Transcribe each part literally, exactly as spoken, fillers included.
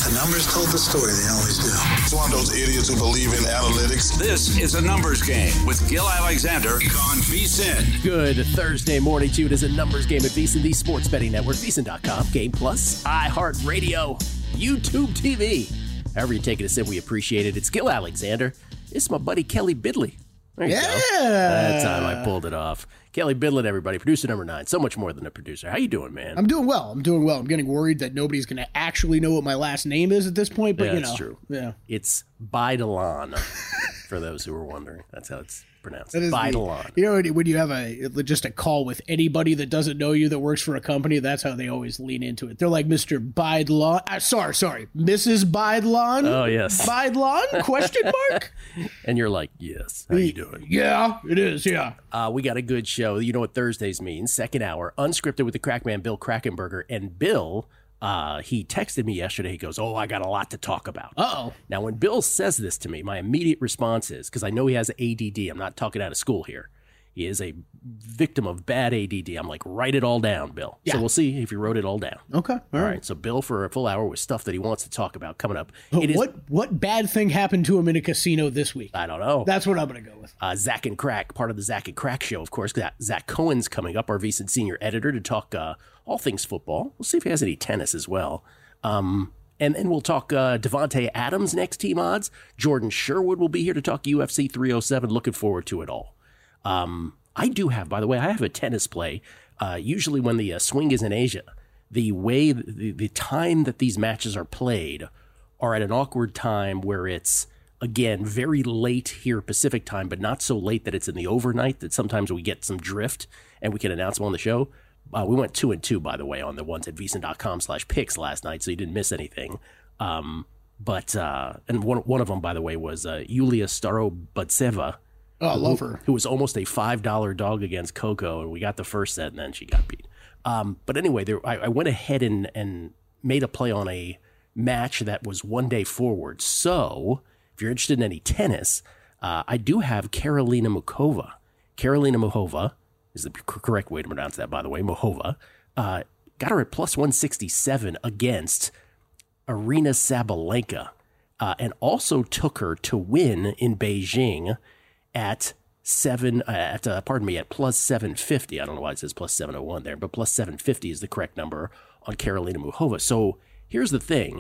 The numbers told the story. They always do. It's one of those idiots who believe in analytics. This is a numbers game with Gil Alexander on VSiN. Good Thursday morning to you. It is a numbers game at VSiN, the sports betting network, VSiN dot com, Game Plus, iHeartRadio, YouTube T V. However you take it as if we appreciate it. It's Gil Alexander. It's my buddy Kelly Bidley. There you yeah. go. That time I pulled it off. Kelly Bidlett, everybody, producer number nine. So much more than a producer. How you doing, man? I'm doing well. I'm doing well. I'm getting worried that nobody's going to actually know what my last name is at this point, but yeah, you know. That's true. Yeah. It's Baidalan, for those who were wondering. That's how it's pronounced. That is Baidalan. The, you know, when you have a just a call with anybody that doesn't know you that works for a company, that's how they always lean into it. They're like, Mister Baidalan. Uh, sorry, sorry. Missus Baidalan? Oh, yes. Baidalan? Question mark? And you're like, yes. How you doing? Yeah, it is, yeah. Uh, we got a good show. You know what Thursdays mean. Second hour, unscripted with the Crackman, Bill Krackomberger. And Bill, uh, he texted me yesterday. He goes, oh, I got a lot to talk about. Uh-oh. Now, when Bill says this to me, my immediate response is, because I know he has A D D. I'm not talking out of school here. He is a victim of bad A D D. I'm like, write it all down, Bill. Yeah. So we'll see if you wrote it all down. Okay. All, all right. right. So Bill for a full hour with stuff that he wants to talk about coming up. It is, what what bad thing happened to him in a casino this week? I don't know. That's what I'm going to go with. Uh, Zach and Crack, part of the Zach and Crack show, of course. Zach Cohen's coming up, our VSiN senior editor, to talk uh, all things football. We'll see if he has any tennis as well. Um, and then we'll talk uh, Devontae Adams next team odds. Jordan Sherwood will be here to talk U F C three oh seven. Looking forward to it all. Um, I do have, by the way, I have a tennis play. Uh, usually when the uh, swing is in Asia, the way, the, the time that these matches are played are at an awkward time where it's, again, very late here Pacific time, but not so late that it's in the overnight that sometimes we get some drift and we can announce them on the show. Uh, we went two and two, by the way, on the ones at VSiN.com slash picks last night, so you didn't miss anything. Um, but, uh, and one, one of them, by the way, was uh, Yulia Starobutseva. Oh, I love her. Who was almost a five dollar dog against Coco, and we got the first set, and then she got beat. Um, but anyway, there, I, I went ahead and, and made a play on a match that was one day forward. So if you're interested in any tennis, uh, I do have Karolina Muchova. Karolina Muchova is the correct way to pronounce that, by the way, Muchova. Uh, got her at plus one sixty-seven against Aryna Sabalenka, uh, and also took her to win in Beijing at seven, uh, at uh, pardon me, at plus seven fifty. I don't know why it says plus seven oh one there, but plus seven fifty is the correct number on Karolina Muchova. So here's the thing.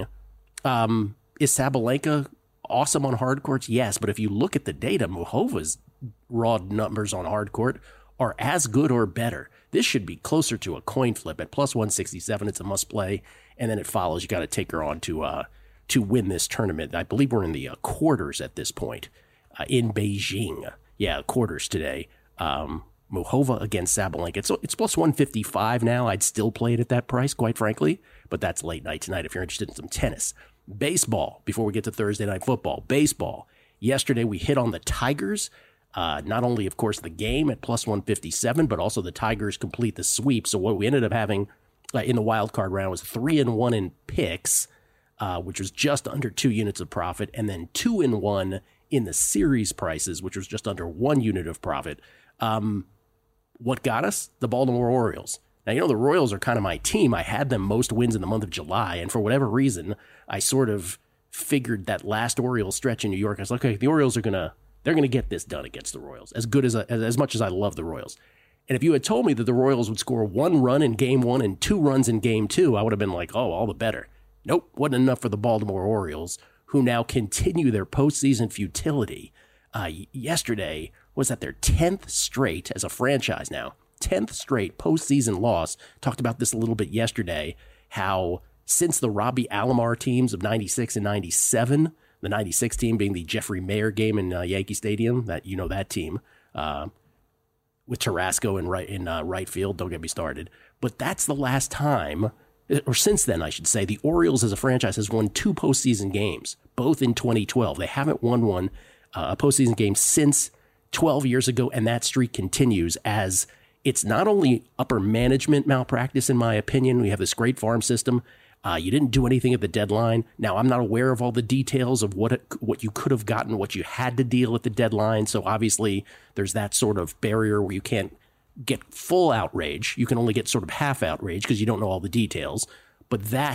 Um, is Sabalenka awesome on hard courts? Yes, but if you look at the data, Muchova's raw numbers on hard court are as good or better. This should be closer to a coin flip at plus one sixty-seven. It's a must play. And then it follows. You got to take her on to, uh, to win this tournament. I believe we're in the uh, quarters at this point. Uh, in Beijing. Yeah, quarters today. Um, Muchova against Sabalenka. It's, it's plus one fifty-five now. I'd still play it at that price, quite frankly, but that's late night tonight if you're interested in some tennis. Baseball, before we get to Thursday night football. Baseball. Yesterday we hit on the Tigers. Uh, not only, of course, the game at plus one fifty-seven, but also the Tigers complete the sweep. So what we ended up having uh, in the wild card round was three and one in picks, uh, which was just under two units of profit, and then two and one in the series prices, which was just under one unit of profit. Um, what got us? The Baltimore Orioles. Now, you know, the Royals are kind of my team. I had them most wins in the month of July, and for whatever reason, I sort of figured that last Orioles stretch in New York, I was like, okay, the Orioles are going to, they're going to get this done against the Royals, as good as, as, as much as I love the Royals. And if you had told me that the Royals would score one run in game one and two runs in game two, I would have been like, oh, all the better. Nope, wasn't enough for the Baltimore Orioles, who now continue their postseason futility. Uh, yesterday was at their tenth straight as a franchise now. tenth straight postseason loss. Talked about this a little bit yesterday, how since the Robbie Alomar teams of ninety-six and ninety-seven, the ninety-six team being the Jeffrey Mayer game in uh, Yankee Stadium, that you know that team, uh, with Tarasco in right, in, uh, right field, don't get me started. But that's the last time, or since then, I should say, the Orioles as a franchise has won two postseason games, both in twenty twelve. They haven't won one, uh, a postseason game since twelve years ago, and that streak continues as it's not only upper management malpractice, in my opinion. We have this great farm system. Uh, you didn't do anything at the deadline. Now, I'm not aware of all the details of what it, what you could have gotten, what you had to deal at the deadline. So obviously, there's that sort of barrier where you can't get full outrage. You can only get sort of half outrage because you don't know all the details. But that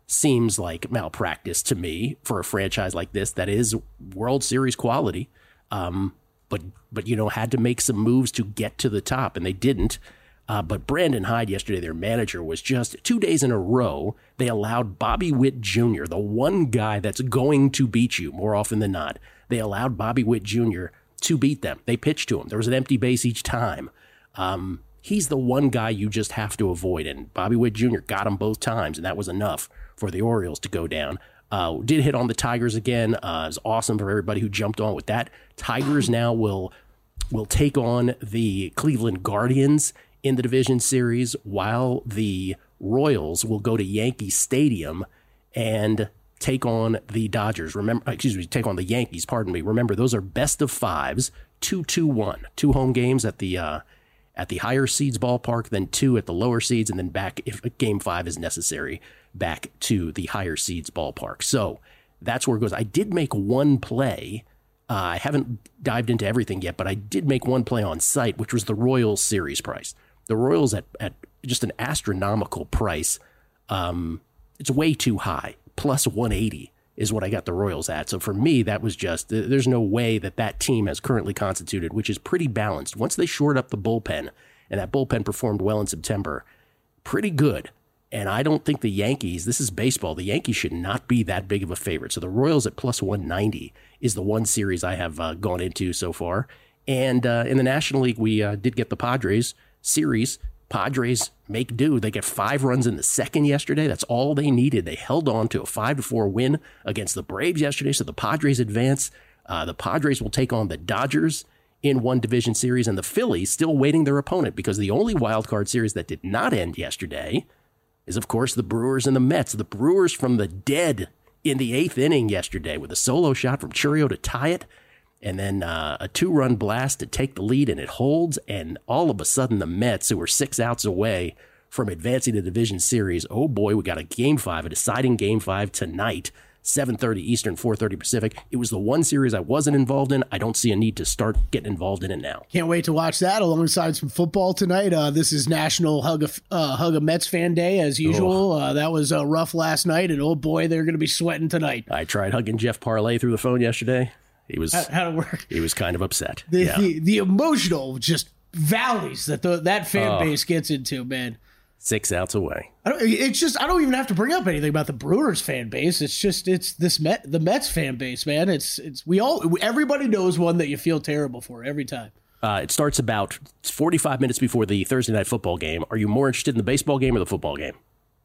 seems like malpractice to me for a franchise like this that is World Series quality. Um, but, but, you know, had to make some moves to get to the top, and they didn't. Uh, but Brandon Hyde yesterday, their manager, was just two days in a row. They allowed Bobby Witt Junior, the one guy that's going to beat you more often than not. They allowed Bobby Witt Junior to beat them. They pitched to him. There was an empty base each time. Um, he's the one guy you just have to avoid. And Bobby Witt Junior got him both times, and that was enough for the Orioles to go down. Uh, did hit on the Tigers again. Uh, it was awesome for everybody who jumped on with that. Tigers now will will take on the Cleveland Guardians in the division series, while the Royals will go to Yankee Stadium and take on the Dodgers. Remember, excuse me, take on the Yankees. Pardon me. Remember, those are best of fives, two, two, one, two home games at the uh, at the higher seeds ballpark, then two at the lower seeds, and then back if game five is necessary, back to the higher seeds ballpark. So that's where it goes. I did make one play. Uh, I haven't dived into everything yet, but I did make one play on site, which was the Royals series price. The Royals at, at just an astronomical price. Um, it's way too high. Plus one eighty is what I got the Royals at. So for me, that was just, there's no way that that team as currently constituted, which is pretty balanced. Once they shored up the bullpen, and that bullpen performed well in September, pretty good. And I don't think the Yankees, this is baseball, the Yankees should not be that big of a favorite. So the Royals at plus one ninety is the one series I have uh, gone into so far. And uh, in the National League, we uh, did get the Padres series. Padres make do. They get five runs in the second yesterday. That's all they needed. They held on to a five to four win against the Braves yesterday, so the Padres advance. Uh, the Padres will take on the Dodgers in one division series, and the Phillies still waiting their opponent, because the only wild card series that did not end yesterday is, of course, the Brewers and the Mets. The Brewers from the dead in the eighth inning yesterday with a solo shot from Chourio to tie it, and then uh, a two-run blast to take the lead, and it holds. And all of a sudden, the Mets, who were six outs away from advancing the division series, oh boy, we got a game five, a deciding game five tonight, seven thirty Eastern, four thirty Pacific. It was the one series I wasn't involved in. I don't see a need to start getting involved in it now. Can't wait to watch that alongside some football tonight. Uh, this is National Hug a, uh, Hug a Mets Fan Day, as usual. Uh, that was uh, rough last night, and oh boy, they're going to be sweating tonight. I tried hugging Jeff Parlay through the phone yesterday. He was how, how'd it work? He was kind of upset. The, yeah. the, the emotional just valleys that the, that fan oh. base gets into, man. Six outs away. I don't, it's just I don't even have to bring up anything about the Brewers fan base. It's just it's this Met the Mets fan base, man. It's it's we all everybody knows one that you feel terrible for every time. Uh, it starts about forty-five minutes before the Thursday night football game. Are you more interested in the baseball game or the football game?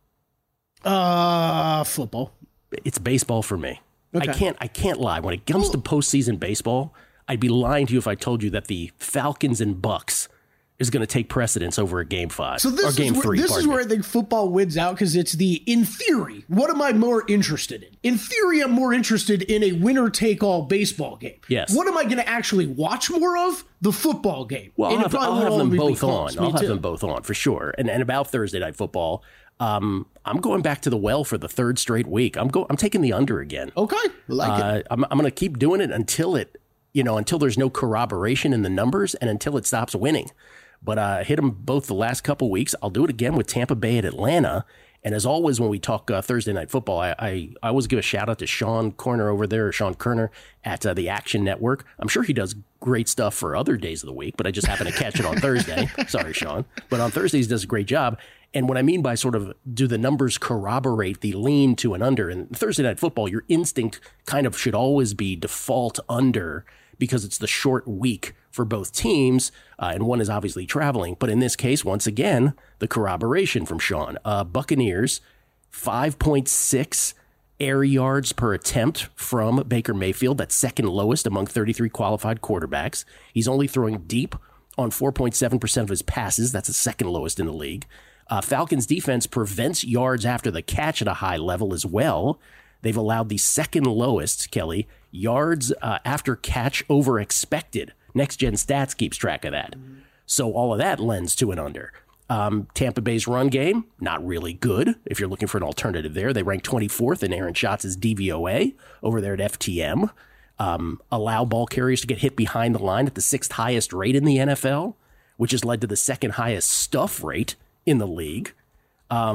Uh, football. It's baseball for me. Okay. I can't I can't lie. When it comes to postseason baseball, I'd be lying to you if I told you that the Falcons and Bucks is going to take precedence over a game five so this or game is where, three. This is me. where I think football wins out, because it's the, in theory, what am I more interested in? In theory, I'm more interested in a winner-take-all baseball game. Yes. What am I going to actually watch more of? The football game. Well, I'll and have, I'll have them both on. I'll have too. them both on for sure. And and about Thursday night football, um, I'm going back to the well for the third straight week. I'm go. I'm taking the under again. Okay, I like uh, it. I'm I'm going to keep doing it until it, you know, until there's no corroboration in the numbers and until it stops winning. But uh, I hit them both the last couple weeks. I'll do it again with Tampa Bay at Atlanta. And as always, when we talk uh, Thursday night football, I, I I always give a shout out to Sean Corner over there, or Sean Kerner at uh, the Action Network. I'm sure he does great stuff for other days of the week, but I just happen to catch it on Thursday. Sorry, Sean. But on Thursdays, he does a great job. And what I mean by sort of do the numbers corroborate the lean to an under? And Thursday night football, your instinct kind of should always be default under, because it's the short week for both teams, uh, and one is obviously traveling. But in this case, once again, the corroboration from Sean. Uh, Buccaneers, five point six air yards per attempt from Baker Mayfield. That's second lowest among thirty-three qualified quarterbacks. He's only throwing deep on four point seven percent of his passes. That's the second lowest in the league. Uh, Falcons defense prevents yards after the catch at a high level as well. They've allowed the second lowest, Kelly, yards uh, after catch over expected. Next Gen Stats keeps track of that. So all of that lends to an under. Um, Tampa Bay's run game, not really good. If you're looking for an alternative there, they rank twenty-fourth in Aaron Schatz' D V O A over there at F T M. Um, allow ball carriers to get hit behind the line at the sixth highest rate in the N F L, which has led to the second highest stuff rate in the league. Um,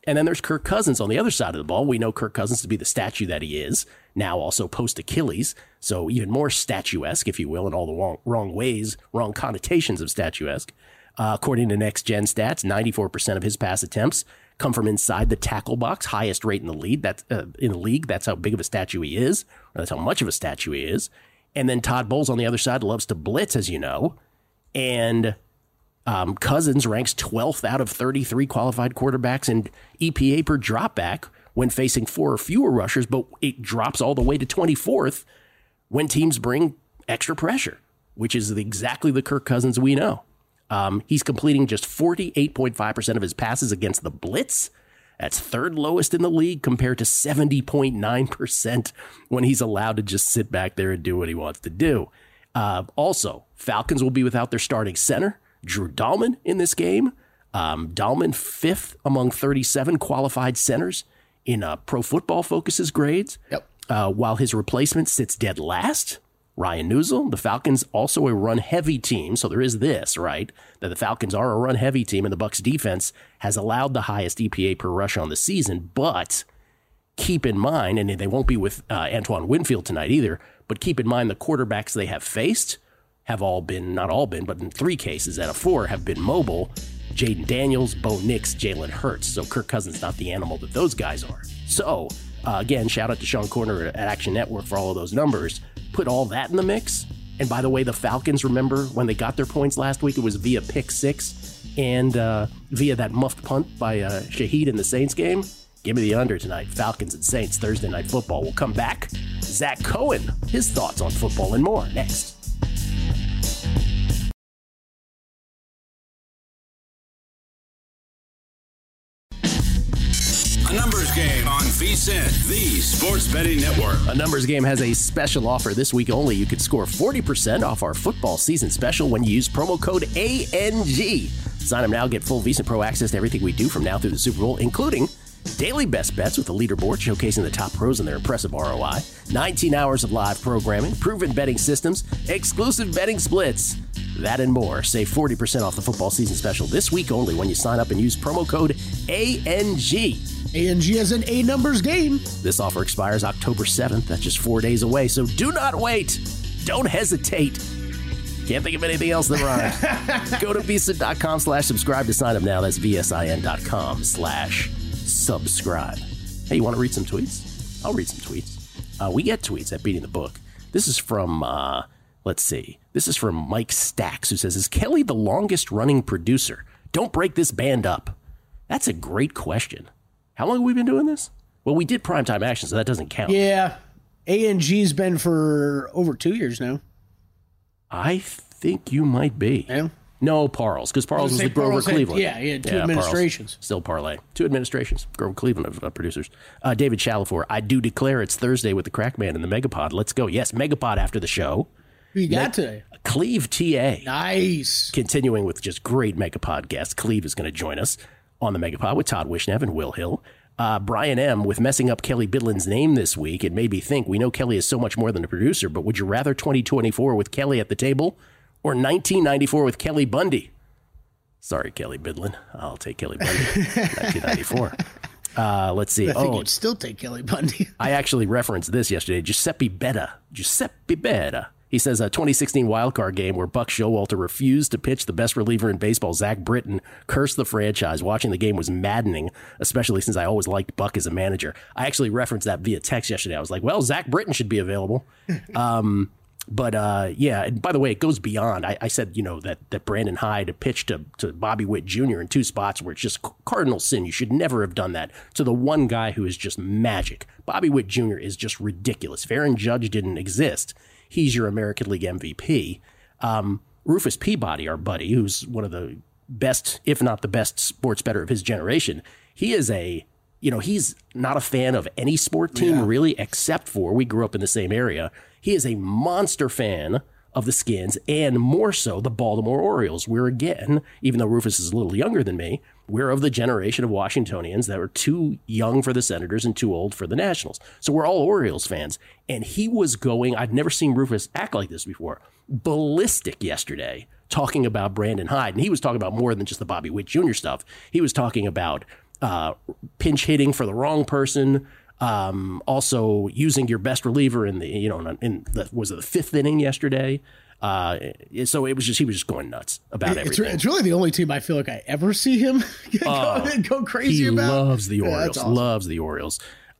And then there's Kirk Cousins on the other side of the ball. We know Kirk Cousins to be the statue that he is, now also post-Achilles, so even more statuesque, if you will, in all the wrong, wrong ways, wrong connotations of statuesque. Uh, according to Next Gen Stats, ninety-four percent of his pass attempts come from inside the tackle box, highest rate in the league. That's uh, in the league. That's how big of a statue he is, or that's how much of a statue he is. And then Todd Bowles on the other side loves to blitz, as you know, and Um, Cousins ranks twelfth out of thirty-three qualified quarterbacks in E P A per dropback when facing four or fewer rushers, but it drops all the way to twenty-fourth when teams bring extra pressure, which is exactly the Kirk Cousins we know. Um, he's completing just forty-eight point five percent of his passes against the blitz. That's third lowest in the league compared to seventy point nine percent when he's allowed to just sit back there and do what he wants to do. Uh, also, Falcons will be without their starting center, Drew Dahlman, in this game. Um, Dahlman, fifth among thirty-seven qualified centers in uh, Pro Football Focus's grades. Yep. Uh, while his replacement sits dead last, Ryan Newsel. The Falcons also a run-heavy team, so there is this, right, that the Falcons are a run-heavy team, and the Bucs defense has allowed the highest E P A per rush on the season. But keep in mind, and they won't be with uh, Antoine Winfield tonight either, but keep in mind the quarterbacks they have faced have all been, not all been, but in three cases out of four have been mobile. Jaden Daniels, Bo Nix, Jalen Hurts. So Kirk Cousins not the animal that those guys are. So, uh, again, shout out to Sean Corner at Action Network for all of those numbers. Put all that in the mix. And by the way, the Falcons, remember when they got their points last week, it was via pick six and uh, via that muffed punt by uh, Shaheed in the Saints game. Give me the under tonight. Falcons and Saints, Thursday Night Football. We'll come back. Zach Cohen, his thoughts on football and more next. A numbers game on V S I N, the sports betting network. A numbers game has a special offer this week only. You could score forty percent off our football season special when you use promo code A N G. Sign up now, get full VEASAN Pro access to everything we do from now through the Super Bowl, including daily best bets with a leaderboard showcasing the top pros and their impressive R O I, nineteen hours of live programming, proven betting systems, exclusive betting splits, that and more. Save forty percent off the football season special this week only when you sign up and use promo code A N G. A N G is an A numbers game. This offer expires October seventh. That's just four days away, so do not wait. Don't hesitate. Can't think of anything else that rhymes. Go to VSiN.com slash subscribe to sign up now. That's VSIN.com slash subscribe. Hey, you want to read some tweets? I'll read some tweets. Uh, we get tweets at Beating the Book. This is from, uh, let's see. This is from Mike Stacks, who says, is Kelly the longest running producer? Don't break this band up. That's a great question. How long have we been doing this? Well, we did Primetime Action, so that doesn't count. Yeah. A N G's been for over two years now. I think you might be. Yeah. No, Parles, because Parles was the Grover Parles had, Cleveland. yeah, he had two yeah, administrations. Parles, still parlay. Two administrations. Grover Cleveland of uh, producers. Uh, David Chalafor, I do declare it's Thursday with the Crackman and the Megapod. Let's go. Yes, Megapod after the show. Who you got Me- today? Cleve T A. Nice. Continuing with just great Megapod guests. Cleve is going to join us on the Megapod with Todd Wishnev and Will Hill. Uh, Brian M., with messing up Kelly Bidlin's name this week, it made me think, we know Kelly is so much more than a producer, but would you rather twenty twenty-four with Kelly at the table or nineteen ninety-four with Kelly Bundy? Sorry, Kelly Bidlin. I'll take Kelly Bundy. nineteen ninety-four. Uh, let's see. I think oh, you'd still take Kelly Bundy. I actually referenced this yesterday. Giuseppe Betta. Giuseppe Betta. He says a twenty sixteen wildcard game where Buck Showalter refused to pitch the best reliever in baseball, Zach Britton, cursed the franchise. Watching the game was maddening, especially since I always liked Buck as a manager. I actually referenced that via text yesterday. I was like, well, Zach Britton should be available. um, but uh, yeah, and by the way, it goes beyond. I, I said, you know, that, that Brandon Hyde pitched to, to Bobby Witt Junior in two spots where it's just cardinal sin. You should never have done that to the one guy who is just magic. Bobby Witt Junior is just ridiculous. If Aaron Judge didn't exist, he's your American League M V P. Um, Rufus Peabody, our buddy, who's one of the best, if not the best sports bettor of his generation, he is a, you know, he's not a fan of any sport team yeah. really, except for, we grew up in the same area. He is a monster fan of the Skins and more so the Baltimore Orioles. We're again, even though Rufus is a little younger than me, we're of the generation of Washingtonians that were too young for the Senators and too old for the Nationals. So we're all Orioles fans. And he was going, I'd never seen Rufus act like this before, ballistic yesterday, talking about Brandon Hyde. And he was talking about more than just the Bobby Witt Junior stuff. He was talking about uh, pinch hitting for the wrong person. Um, also using your best reliever in the, you know, in the, was it the fifth inning yesterday? Uh, so it was just, he was just going nuts about it's, everything. It's really the only team I feel like I ever see him go, uh, go crazy he about. He loves the Orioles, yeah, awesome. loves the Orioles.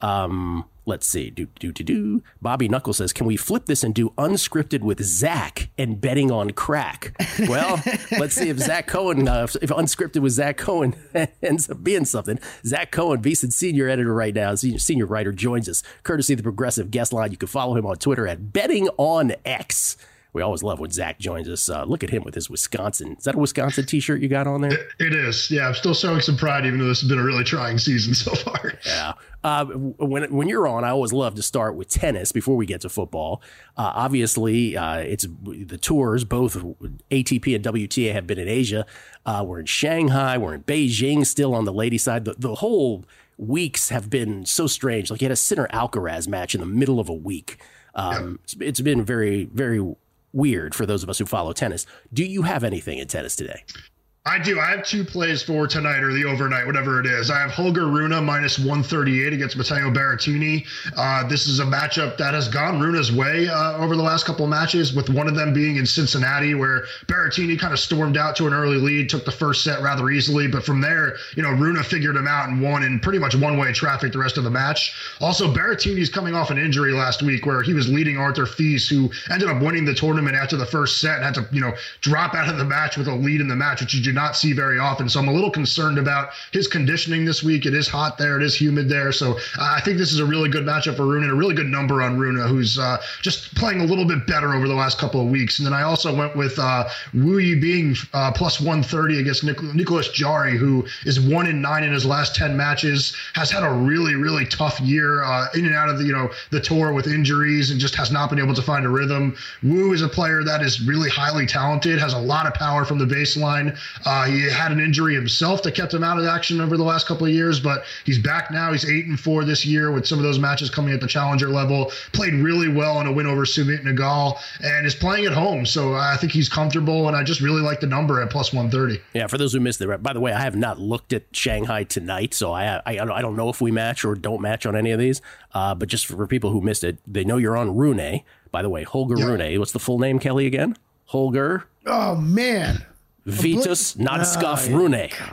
Um, let's see. Do, do, do, do. Bobby Knuckles says, can we flip this and do unscripted with Zach and betting on crack? Well, let's see if Zach Cohen, uh, if unscripted with Zach Cohen ends up being something. Zach Cohen, VSiN senior editor right now, senior, senior writer, joins us, courtesy of the Progressive Guest Line. You can follow him on Twitter at Betting on X. We always love when Zach joins us. Uh, look at him with his Wisconsin. Is that a Wisconsin T-shirt you got on there? It, it is. Yeah, I'm still showing some pride, even though this has been a really trying season so far. Yeah. Uh, when when you're on, I always love to start with tennis before we get to football. Uh, obviously, uh, it's the tours. Both A T P and W T A have been in Asia. Uh, we're in Shanghai. We're in Beijing still on the ladies' side. The, the whole weeks have been so strange. Like you had a Sinner Alcaraz match in the middle of a week. Um, yeah. it's, it's been very, very weird for those of us who follow tennis. Do you have anything in tennis today? I do. I have two plays for tonight or the overnight, whatever it is. I have Holger Rune minus one thirty-eight against Matteo Berrettini. Uh, this is a matchup that has gone Rune's way uh, over the last couple of matches, with one of them being in Cincinnati, where Berrettini kind of stormed out to an early lead, took the first set rather easily. But from there, you know, Rune figured him out and won in pretty much one-way traffic the rest of the match. Also, Berrettini's coming off an injury last week where he was leading Arthur Fils, who ended up winning the tournament after the first set and had to, you know, drop out of the match with a lead in the match, which you do not see very often. So I'm a little concerned about his conditioning this week. It is hot there. It is humid there. So uh, I think this is a really good matchup for Rune and a really good number on Rune, who's uh, just playing a little bit better over the last couple of weeks. And then I also went with uh, Wu Yibing uh, plus one thirty against Nic- Nicholas Jarry, who is one in nine in his last ten matches, has had a really, really tough year uh, in and out of the, you know, the tour with injuries and just has not been able to find a rhythm. Wu is a player that is really highly talented, has a lot of power from the baseline. Uh, he had an injury himself that kept him out of action over the last couple of years, but he's back now. He's eight and four this year with some of those matches coming at the challenger level. Played really well in a win over Sumit Nagal and is playing at home. So I think he's comfortable, and I just really like the number at plus one thirty. Yeah, for those who missed it, by the way, I have not looked at Shanghai tonight, so I I, I don't know if we match or don't match on any of these. Uh, but just for people who missed it, they know you're on Rune. By the way, Holger yeah. Rune. What's the full name, Kelly, again? Holger. Oh, man. Vitus Nadskov oh, Rune.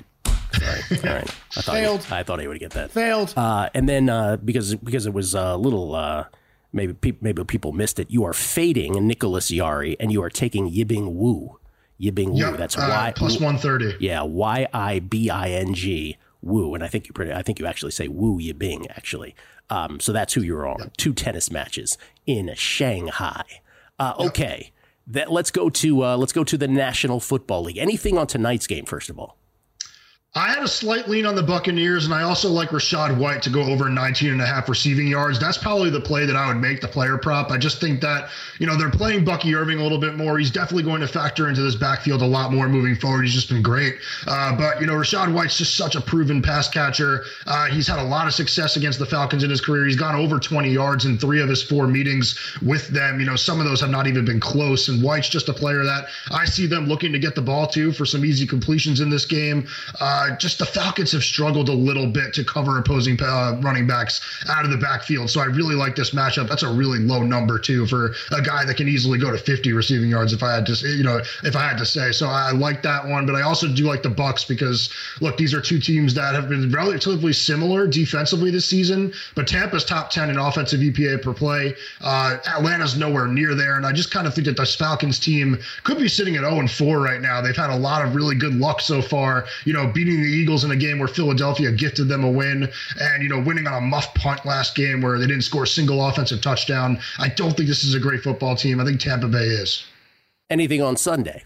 Yeah. Sorry. All right. I thought Failed. He, I thought he would get that. Failed. Uh, and then uh, because because it was a little uh, maybe pe- maybe people missed it. You are fading Nicholas Jarry and you are taking Yibing Wu. Yibing yep. Wu. That's uh, Y plus one thirty. Yeah, Y I B I N G Wu. And I think you pretty, I think you actually say Wu Yibing actually. Um, so that's who you're on. Yep. Two tennis matches in Shanghai. Uh, okay. Yep. That, let's go to uh, let's go to the National Football League. Anything on tonight's game, first of all? I had a slight lean on the Buccaneers, and I also like Rachaad White to go over nineteen and a half receiving yards. That's probably the play that I would make, the player prop. I just think that, you know, they're playing Bucky Irving a little bit more. He's definitely going to factor into this backfield a lot more moving forward. He's just been great. Uh, but, you know, Rachaad White's just such a proven pass catcher. Uh, he's had a lot of success against the Falcons in his career. He's gone over twenty yards in three of his four meetings with them. You know, some of those have not even been close. And White's just a player that I see them looking to get the ball to for some easy completions in this game. Uh, just the Falcons have struggled a little bit to cover opposing uh, running backs out of the backfield. So I really like this matchup. That's a really low number too for a guy that can easily go to fifty receiving yards if I had to, you know, if I had to say. So I like that one, but I also do like the Bucs because look, these are two teams that have been relatively similar defensively this season, but Tampa's top ten in offensive E P A per play. Uh, Atlanta's nowhere near there. And I just kind of think that this Falcons team could be sitting at oh and four right now. They've had a lot of really good luck so far, you know, beating the Eagles in a game where Philadelphia gifted them a win and, you know, winning on a muff punt last game where they didn't score a single offensive touchdown. I don't think this is a great football team. I think Tampa Bay is. Anything on Sunday?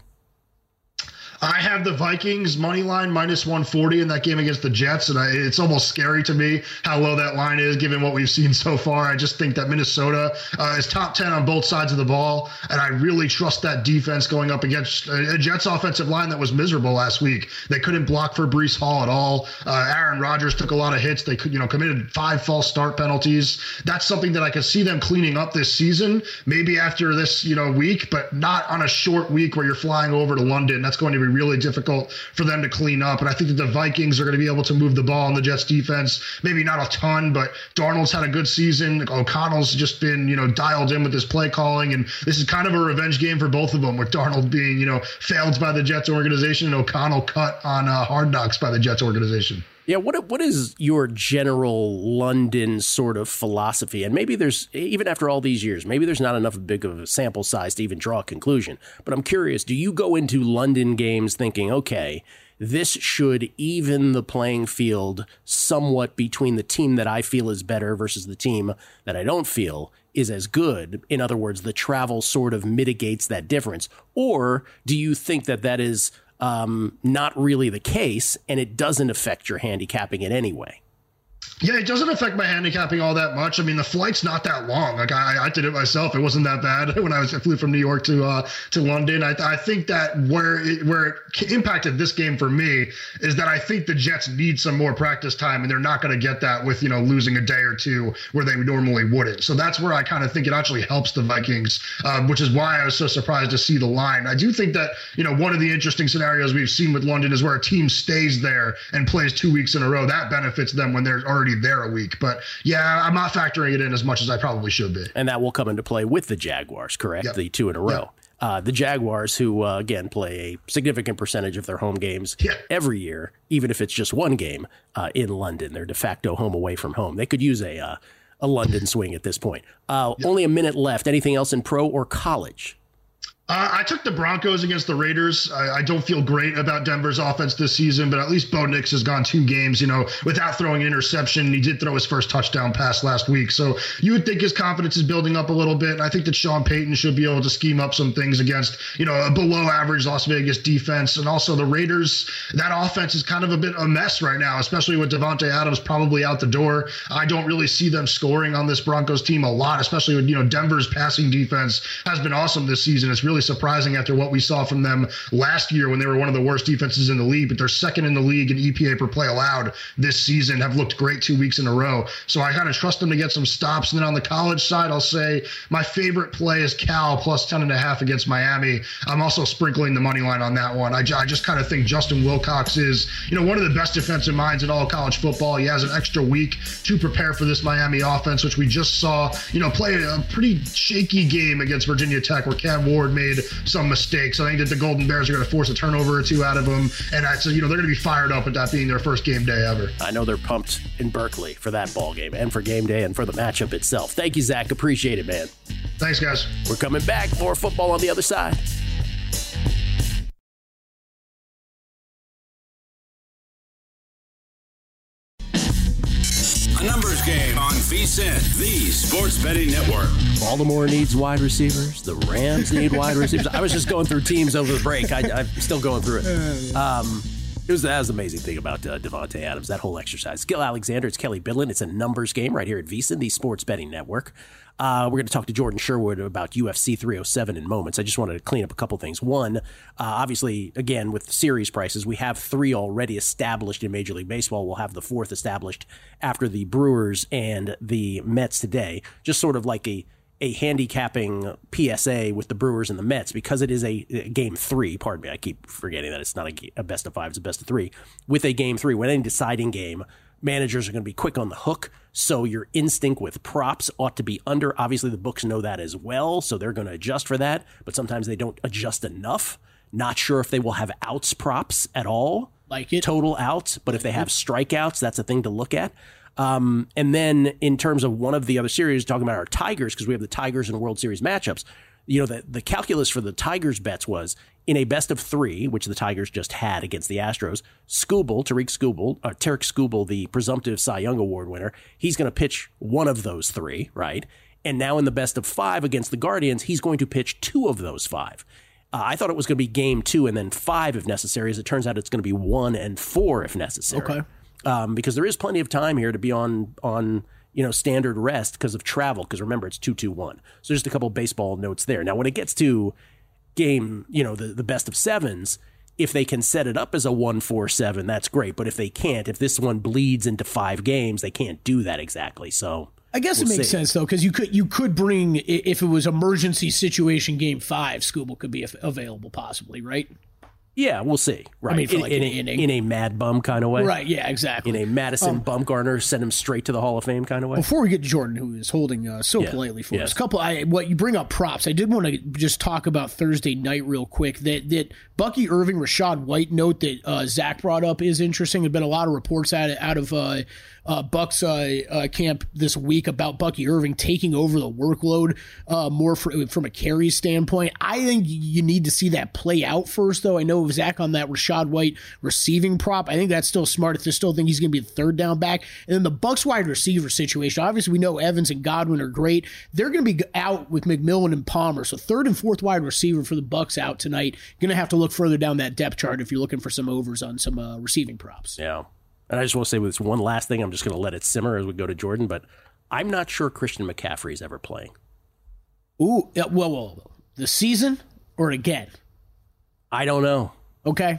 I have the Vikings money line minus one forty in that game against the Jets, and I, it's almost scary to me how low that line is given what we've seen so far. I just think that Minnesota uh, is top ten on both sides of the ball, and I really trust that defense going up against a Jets offensive line that was miserable last week. They couldn't block for Breece Hall at all. Uh, Aaron Rodgers took a lot of hits. They could, you know, committed five false start penalties. That's something that I could see them cleaning up this season, maybe after this, you know, week, but not on a short week where you're flying over to London. That's going to be to be really difficult for them to clean up. And I think that the Vikings are going to be able to move the ball on the Jets defense. Maybe not a ton, but Darnold's had a good season. O'Connell's just been, you know, dialed in with his play calling. And this is kind of a revenge game for both of them, with Darnold being, you know, failed by the Jets organization and O'Connell cut on uh, Hard Knocks by the Jets organization. Yeah, what what is your general London sort of philosophy? And maybe there's, even after all these years, maybe there's not enough big of a sample size to even draw a conclusion. But I'm curious, do you go into London games thinking, okay, this should even the playing field somewhat between the team that I feel is better versus the team that I don't feel is as good? In other words, the travel sort of mitigates that difference. Or do you think that that is um, not really the case and it doesn't affect your handicapping in any way? Yeah, it doesn't affect my handicapping all that much. I mean, the flight's not that long. Like I, I did it myself. It wasn't that bad when I was I flew from New York to uh, to London. I, I think that where it, where it impacted this game for me is that I think the Jets need some more practice time, and they're not going to get that with, you know, losing a day or two where they normally wouldn't. So that's where I kind of think it actually helps the Vikings, uh, which is why I was so surprised to see the line. I do think that, you know, one of the interesting scenarios we've seen with London is where a team stays there and plays two weeks in a row. That benefits them when they're already there a week. But yeah, I'm not factoring it in as much as I probably should be. And that will come into play with the Jaguars, correct? Yep. The two in a row. Yep. Uh, the Jaguars, who, uh, again, play a significant percentage of their home games yeah. every year, even if it's just one game uh, in London. They're de facto home away from home. They could use a, uh, a London swing at this point. Uh, yep. Only a minute left. Anything else in pro or college? Uh, I took the Broncos against the Raiders. I, I don't feel great about Denver's offense this season, but at least Bo Nix has gone two games, you know, without throwing an interception. He did throw his first touchdown pass last week. So you would think his confidence is building up a little bit. And I think that Sean Payton should be able to scheme up some things against, you know, a below average Las Vegas defense. And also the Raiders, that offense is kind of a bit a mess right now, especially with Devontae Adams probably out the door. I don't really see them scoring on this Broncos team a lot, especially with, you know, Denver's passing defense has been awesome this season. It's really surprising after what we saw from them last year when they were one of the worst defenses in the league, but they're second in the league in E P A per play allowed this season, have looked great two weeks in a row. So I kind of trust them to get some stops. And then on the college side, I'll say my favorite play is Cal plus ten and a half against Miami. I'm also sprinkling the money line on that one. I, I just kind of think Justin Wilcox is, you know, one of the best defensive minds in all of college football. He has an extra week to prepare for this Miami offense, which we just saw, you know, play a pretty shaky game against Virginia Tech where Cam Ward made some mistakes. I think that the Golden Bears are going to force a turnover or two out of them. And I, so, you know, they're going to be fired up with that being their first game day ever. I know they're pumped in Berkeley for that ball game and for game day and for the matchup itself. Thank you, Zach. Appreciate it, man. Thanks, guys. We're coming back. More football on the other side. A numbers game on V S I N, the Sports Betting Network. Baltimore needs wide receivers. The Rams need wide receivers. I was just going through teams over the break. I, I'm still going through it. Um, it was, that was the amazing thing about uh, Devontae Adams, that whole exercise. Gil Alexander, it's Kelly Bidlin. It's a numbers game right here at V S I N, the Sports Betting Network. Uh, we're going to talk to Jordan Sherwood about U F C three oh seven in moments. I just wanted to clean up a couple things. One, uh, obviously, again, with series prices, we have three already established in Major League Baseball. We'll have the fourth established after the Brewers and the Mets today. Just sort of like a, a handicapping P S A with the Brewers and the Mets, because it is a, a game three. Pardon me, I keep forgetting that it's not a, a best of five, it's a best of three. With a game three, when any deciding game, managers are going to be quick on the hook, so your instinct with props ought to be under. Obviously, the books know that as well, so they're going to adjust for that, but sometimes they don't adjust enough. Not sure if they will have outs props at all, like it. Total outs, but if they have strikeouts, that's a thing to look at. Um, and then in terms of one of the other series, talking about our Tigers, because we have the Tigers and World Series matchups, you know, the, the calculus for the Tigers bets was in a best of three, which the Tigers just had against the Astros, Skubal, Tariq Skubal, uh, Tarek Skubal, the presumptive Cy Young Award winner, he's going to pitch one of those three, right? And now in the best of five against the Guardians, he's going to pitch two of those five. Uh, I thought it was going to be game two and then five if necessary. As it turns out, it's going to be one and four if necessary. Okay. Um, because there is plenty of time here to be on on you know standard rest because of travel. Because remember, it's two two one. So just a couple baseball notes there. Now, when it gets to game, you know the the best of sevens, if they can set it up as a one four seven, that's great. But if they can't, if this one bleeds into five games, they can't do that exactly. So I guess we'll it makes see. sense, though, because you could you could bring, if it was emergency situation game five, Skubal could be available possibly, right? Yeah, we'll see. Right. I mean, for in, like in, an a, inning. in a Mad Bum kind of way. Right, yeah, exactly. In a Madison Um, Bumgarner, send him straight to the Hall of Fame kind of way. Before we get to Jordan, who is holding uh, so Yeah. politely for Yes. us, couple. I what you bring up props. I did want to just talk about Thursday night real quick. That that Bucky Irving, Rashad White note that uh, Zach brought up is interesting. There've been a lot of reports out of, out of uh, uh, Buck's uh, uh, camp this week about Bucky Irving taking over the workload uh, more for, from a carry standpoint. I think you need to see that play out first, though. I know Zach on that Rashad White receiving prop. I think that's still smart. I still think he's going to be the third down back. And then the Bucks wide receiver situation. Obviously, we know Evans and Godwin are great. They're going to be out with McMillan and Palmer. So third and fourth wide receiver for the Bucks out tonight. Going to have to look further down that depth chart if you're looking for some overs on some uh, receiving props. Yeah. And I just want to say with this one last thing, I'm just going to let it simmer as we go to Jordan, but I'm not sure Christian McCaffrey is ever playing. Ooh, yeah, well, well, well, the season or again? I don't know. Okay.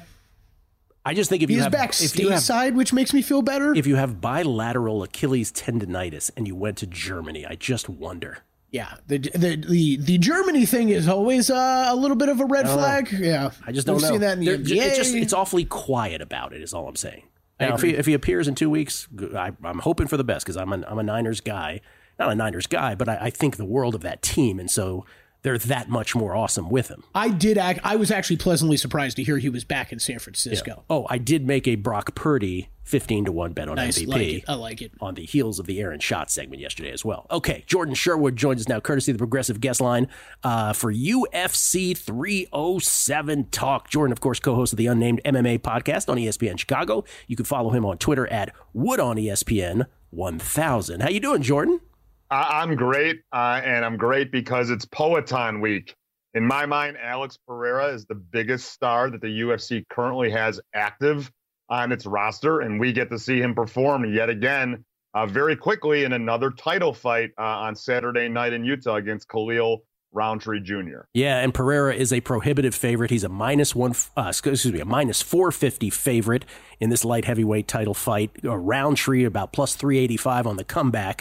I just think if He's you have back if you have, stateside, which makes me feel better. if you have bilateral Achilles tendonitis and you went to Germany, I just wonder. Yeah, the the the, the Germany thing is always uh, a little bit of a red flag. Yeah, I just don't We've know. seen that in the They're- N B A. It's just it's awfully quiet about it. Is all I'm saying. I Now, if agree. he if he appears in two weeks, I, I'm hoping for the best because I'm a, I'm a Niners guy, not a Niners guy, but I, I think the world of that team, and so they're that much more awesome with him. I did act. I was actually pleasantly surprised to hear he was back in San Francisco. Oh, I did make a Brock Purdy fifteen to one bet on Nice, M V P. like it. I like it. On the heels of the Aaron Shot segment yesterday as well. Okay, Jordan Sherwood joins us now, courtesy of the Progressive Guest Line uh, for U F C three oh seven Talk. Jordan, of course, co-host of the Unnamed M M A podcast on E S P N Chicago. You can follow him on Twitter at Wood on E S P N one thousand. How you doing, Jordan? I- I'm great, uh, and I'm great because it's Poetan week. In my mind, Alex Pereira is the biggest star that the U F C currently has active on its roster, and we get to see him perform yet again uh, very quickly in another title fight uh, on Saturday night in Utah against Khalil Roundtree Junior Yeah, and Pereira is a prohibitive favorite. He's a minus one, uh, excuse me, a minus four fifty favorite in this light heavyweight title fight. A Roundtree about plus three eighty-five on the comeback.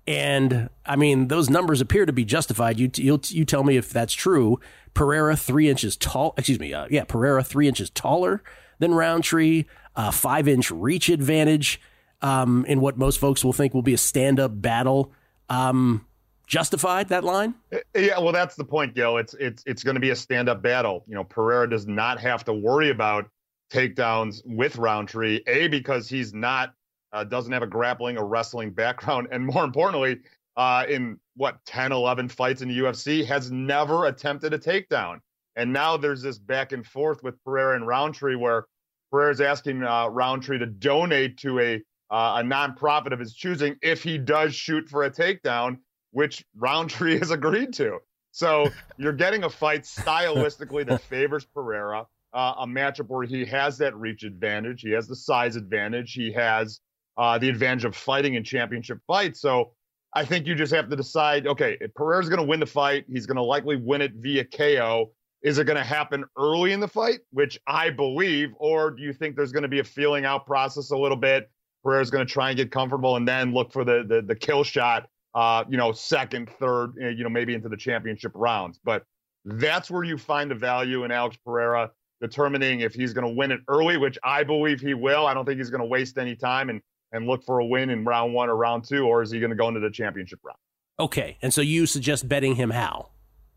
And I mean, those numbers appear to be justified. You you, you tell me if that's true. Pereira three inches tall. Excuse me. Uh, yeah, Pereira three inches taller than Roundtree. Uh, five inch reach advantage um, in what most folks will think will be a stand up battle. Um, justified that line? Yeah, well, that's the point, Gil. It's it's it's going to be a stand up battle. You know, Pereira does not have to worry about takedowns with Roundtree. A, because he's not. Uh, doesn't have a grappling or wrestling background. And more importantly, uh, in what, ten, eleven fights in the U F C, has never attempted a takedown. And now there's this back and forth with Pereira and Roundtree where Pereira's asking uh, Roundtree to donate to a, uh, a nonprofit of his choosing if he does shoot for a takedown, which Roundtree has agreed to. So you're getting a fight stylistically that favors Pereira, uh, a matchup where he has that reach advantage. He has the size advantage. He has Uh, the advantage of fighting in championship fights. So I think you just have to decide, okay, if Pereira's going to win the fight, he's going to likely win it via K O. Is it going to happen early in the fight, which I believe, or do you think there's going to be a feeling out process a little bit? Pereira's going to try and get comfortable and then look for the the, the kill shot, uh, you know, second, third, you know, maybe into the championship rounds. But that's where you find the value in Alex Pereira determining if he's going to win it early, which I believe he will. I don't think he's going to waste any time and and look for a win in round one or round two, or is he going to go into the championship round? Okay, and so you suggest betting him how?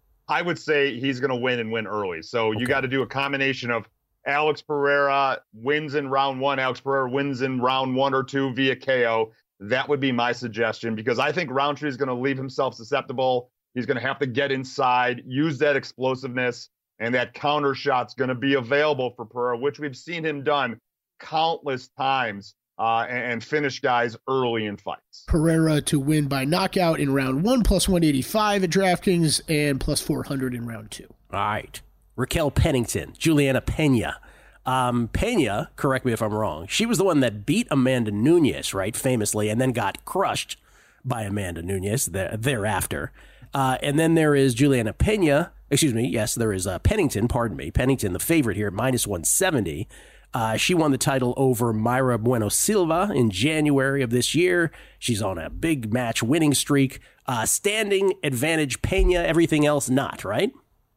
I would say he's going to win and win early. So Okay. you got to do a combination of Alex Pereira wins in round one, Alex Pereira wins in round one or two via K O. That would be my suggestion because I think Roundtree is going to leave himself susceptible. He's going to have to get inside, use that explosiveness, and that counter shot's going to be available for Pereira, which we've seen him done countless times. Uh, and, and finish guys early in fights. Pereira to win by knockout in round one, plus one eighty-five at DraftKings, and plus four hundred in round two. All right. Raquel Pennington, Juliana Pena. Um, Pena, correct me if I'm wrong, she was the one that beat Amanda Nunes, right, famously, and then got crushed by Amanda Nunes there, thereafter. Uh, and then there is Juliana Pena, excuse me, yes, there is uh, Pennington, pardon me, Pennington, the favorite here, minus one seventy. Uh, she won the title over Mayra Bueno Silva in January of this year. She's on a big match winning streak. Uh, standing advantage Pena, everything else not, right?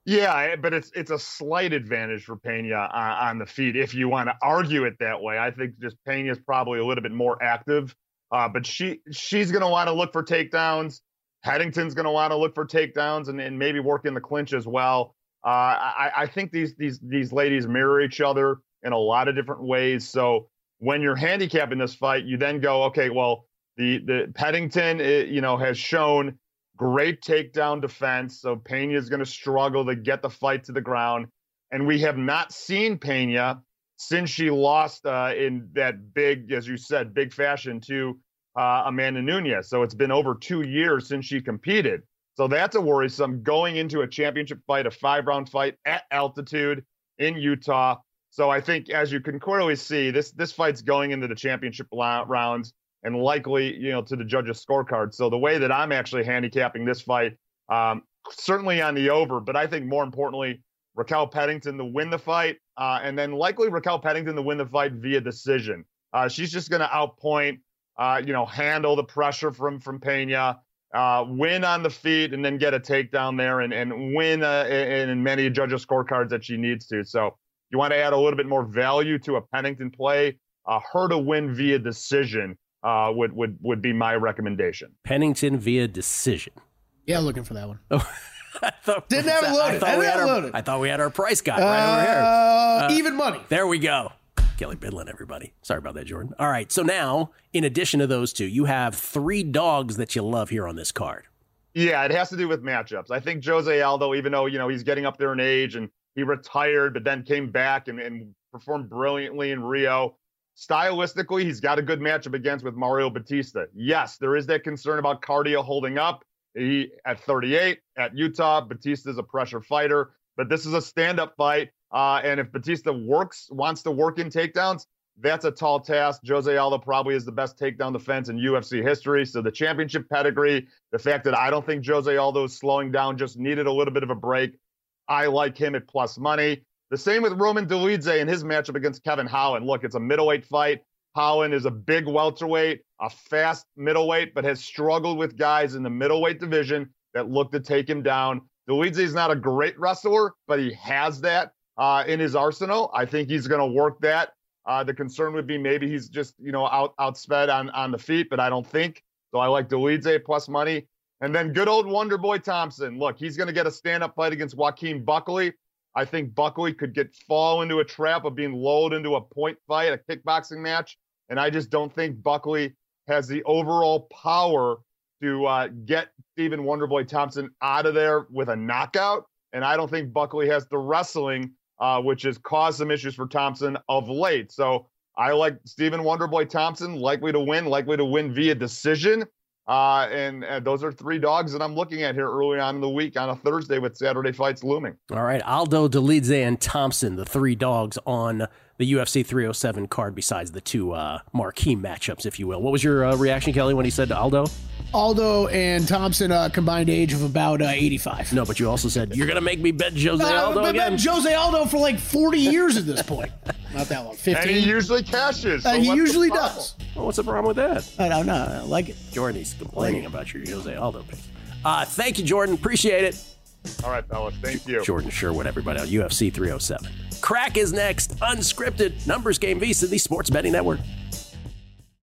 Yeah, but it's it's a slight advantage for Pena on, on the feet if you want to argue it that way. I think just Pena's probably a little bit more active, uh, but she she's going to want to look for takedowns. Headington's going to want to look for takedowns and, and maybe work in the clinch as well. Uh, I, I think these these these ladies mirror each other in a lot of different ways. So when you're handicapping this fight, you then go, okay, well, the the Headington, it, you know, has shown great takedown defense, so Pena is going to struggle to get the fight to the ground. And we have not seen Pena since she lost uh, in that big, as you said, big fashion to uh, Amanda Nunes. So it's been over two years since she competed. So that's a worrisome going into a championship fight, a five-round fight at altitude in Utah. So I think, as you can clearly see, this this fight's going into the championship rounds and likely, you know, to the judges' scorecard. So the way that I'm actually handicapping this fight, um, certainly on the over, but I think more importantly, Raquel Pennington to win the fight, uh, and then likely Raquel Pennington to win the fight via decision. Uh, she's just going to outpoint, uh, you know, handle the pressure from from Pena, uh, win on the feet, and then get a takedown there and and win uh, in, in many judges' scorecards that she needs to. So you want to add a little bit more value to a Pennington play, uh, her to win via decision. Uh, would would would be my recommendation. Pennington via decision. Yeah, looking for that one. Oh, I thought Didn't have it loaded. I, I, didn't have our, loaded. I thought we had our price guy uh, right over here. Uh, even money. There we go. Kelly Bidlin, everybody. Sorry about that, Jordan. All right, so now, in addition to those two, you have three dogs that you love here on this card. Yeah, it has to do with matchups. I think Jose Aldo, even though, you know, he's getting up there in age and he retired, but then came back and, and performed brilliantly in Rio. Stylistically, he's got a good matchup against with Mario Batista. Yes, there is that concern about cardio holding up. He at thirty-eight at Utah, Batista's a pressure fighter, but this is a stand-up fight. Uh, and if Batista works, wants to work in takedowns, that's a tall task. Jose Aldo probably is the best takedown defense in U F C history. So the championship pedigree, the fact that I don't think Jose Aldo is slowing down, just needed a little bit of a break. I like him at plus money. The same with Roman Dolidze in his matchup against Kevin Holland. Look, it's a middleweight fight. Holland is a big welterweight, a fast middleweight, but has struggled with guys in the middleweight division that look to take him down. Dolidze is not a great wrestler, but he has that uh, in his arsenal. I think he's going to work that. Uh, the concern would be maybe he's just, you know, out outsped on, on the feet, but I don't think. So I like Dolidze plus money. And then good old Wonder Boy Thompson. Look, he's going to get a stand-up fight against Joaquin Buckley. I think Buckley could get fall into a trap of being lulled into a point fight, a kickboxing match. And I just don't think Buckley has the overall power to uh, get Stephen Wonderboy Thompson out of there with a knockout. And I don't think Buckley has the wrestling, uh, which has caused some issues for Thompson of late. So I like Stephen Wonderboy Thompson, likely to win, likely to win via decision. Uh, and, and those are three dogs that I'm looking at here early on in the week on a Thursday with Saturday fights looming. All right, Aldo, Dolidze, and Thompson, the three dogs on the U F C three oh seven card besides the two uh, marquee matchups, if you will. What was your uh, reaction, Kelly, when he said Aldo? Aldo and Thompson, uh, combined age of about uh, eighty-five. No, but you also said, you're going to make me bet Jose uh, Aldo I've again? bet Jose Aldo for like forty years at this point. Not that long, fifteen. And he usually cashes. So uh, he usually does. Well, what's the problem with that? I don't know. I like it. Jordan, he's complaining about your Jose Aldo pick. Uh, thank you, Jordan. Appreciate it. All right, fellas. Thank you. Jordan Sherwood, everybody on U F C three oh seven. Crack is next. Unscripted. Numbers Game VEASAN, the Sports Betting Network.